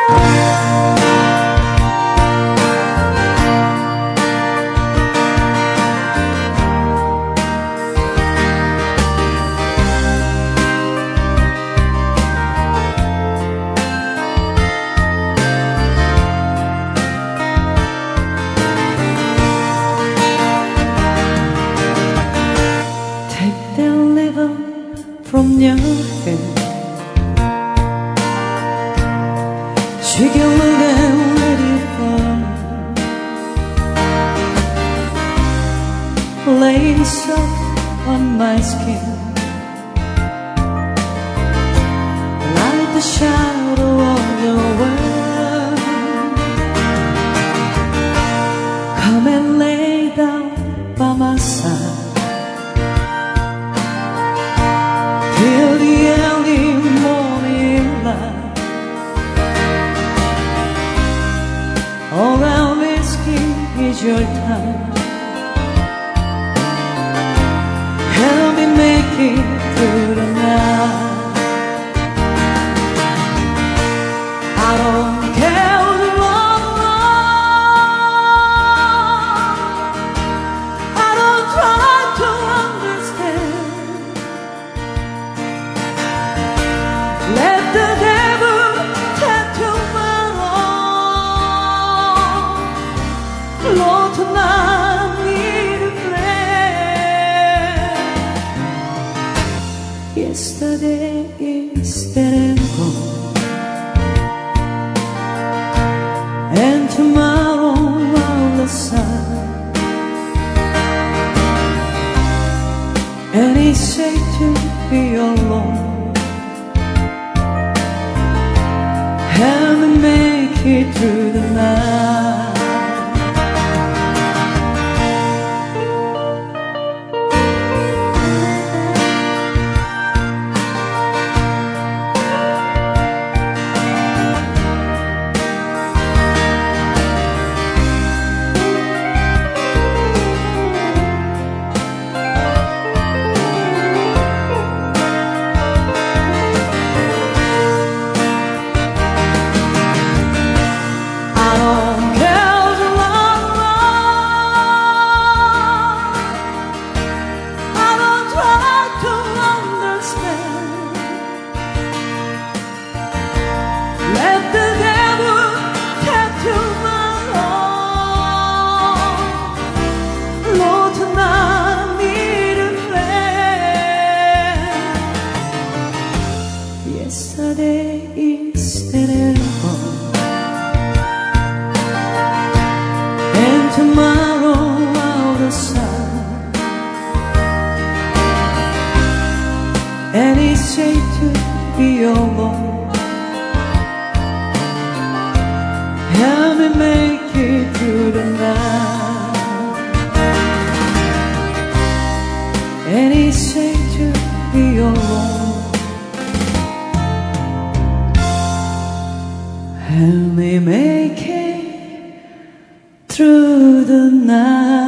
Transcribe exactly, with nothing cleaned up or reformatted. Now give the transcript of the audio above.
From your head, she can look and let it burn, laying soft on my skin, like the shadow of the world. Come and lay down by my side till the early morning light. All I'm asking is your time. Help me make it through the night. I don't care what's wrong, I don't try to understand. Let the devil tattoo my heart. Lord, tonight I need a friend. Yesterday is dead and gone, and tomorrow I'll decide. And it's safe to be alone. Help me make it through the night. Yesterday is dead and gone, and tomorrow I'll decide. And it's safe to be alone. Help me make it through the night. And it's safe to be alone. Help me make it through the night.